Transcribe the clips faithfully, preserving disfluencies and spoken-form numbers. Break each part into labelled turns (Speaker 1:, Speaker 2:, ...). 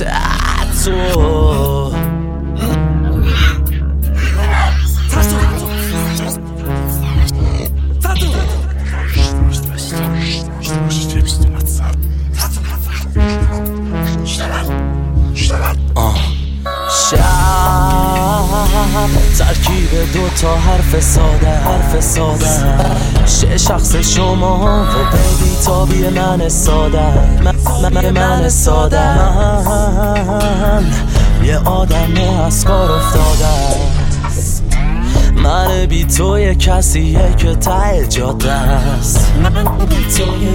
Speaker 1: تاتو ترکیب دو تا حرف ساده حرف ساده شه شخص شما و بیبی تابی من ساده من, من, من ساده من یه آدم از کار افتاده من بی تو یه کسیه که ته جاده است من بی تو یه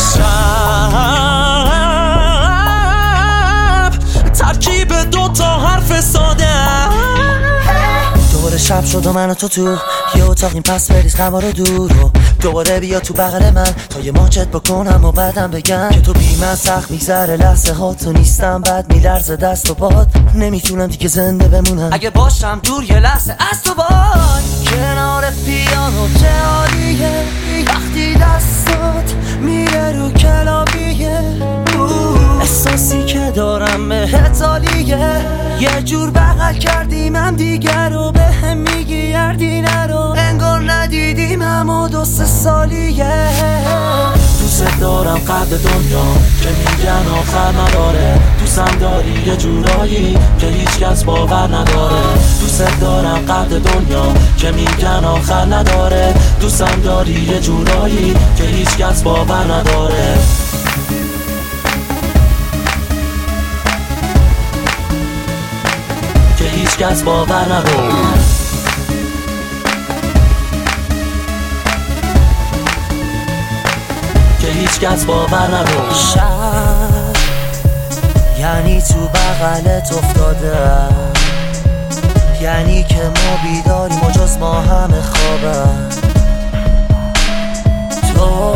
Speaker 1: شب ترکیب دو تا حرف ساده دوباره شب شد و من و تو تو یه اتاقیم پس بریز غما رو دور و دوباره بیا تو بغل من تا یه ماچت بکنم و بعدم بگم که تو بی من سخت میگذره لحظه ها تو نیستم بعد میلرزه دست و باد نمیتونم دیگه زنده بمونم اگه باشم دور یه لحظه از تو باد کنار پیانو چه عالیه وقتی دستات میره رو کلابیه احساسی که دارم بهت عالیه یه جور بغل کردیم هم دیگر رو به هم میگی یردی نرو انگار ندیدیم همو دو سه سالیه دوست دارم قد دنیا که میگن آخر نداره دوستم داری یه جورایی که هیچ کس باور نداره دوست دارم قد دنیا که میگن آخر نداره دوستم داری یه جورایی که هیچ کس باور نداره که هیچ کس باور نداره که هیچ کس باور نداره شب یعنی تو بغلت افتاده یعنی که ما بیداریم و جز ما همه خوابه تو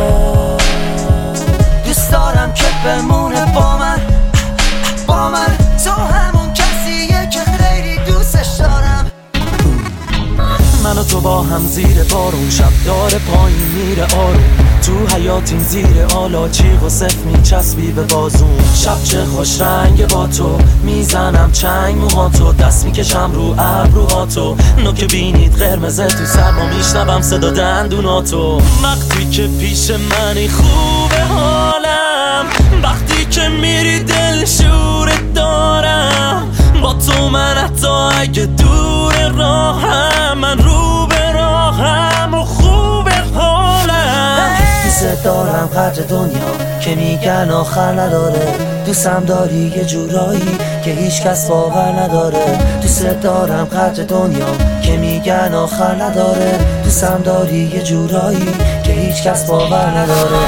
Speaker 1: دوست دارم که بمونه با من با من تو همون کسیه که خیلی دوستش دارم من و تو با هم زیر بارون شب داره پایین میره آروم تو حیاتیم زیر آلا چیغ و صف میچسبی به بازون شب چه خوش رنگ با تو میزنم چنگ موهاتو دست میکشم رو ابروهاتو نوک بینید قرمزه تو سرما میشنوم صدا دندوناتو وقتی که پیش منی خوبه حالم وقتی که میری دل شورت دارم با تو من حتی اگه دور راهم من رو به راهم و خوبه حالم دوست دارم قدر دنیا که میگن آخر نداره دوستم داری یه جورایی که هیچ کس باور نداره دوست دارم قدر دنیا که میگن آخر نداره دوستم داری یه جورایی که هیچ کس باور نداره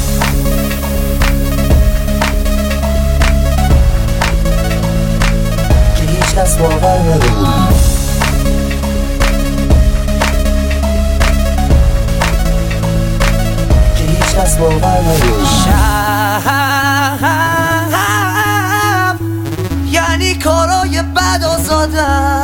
Speaker 1: که هیچ کس باور نداره کس باور نداره شب یعنی کارای بد آزادم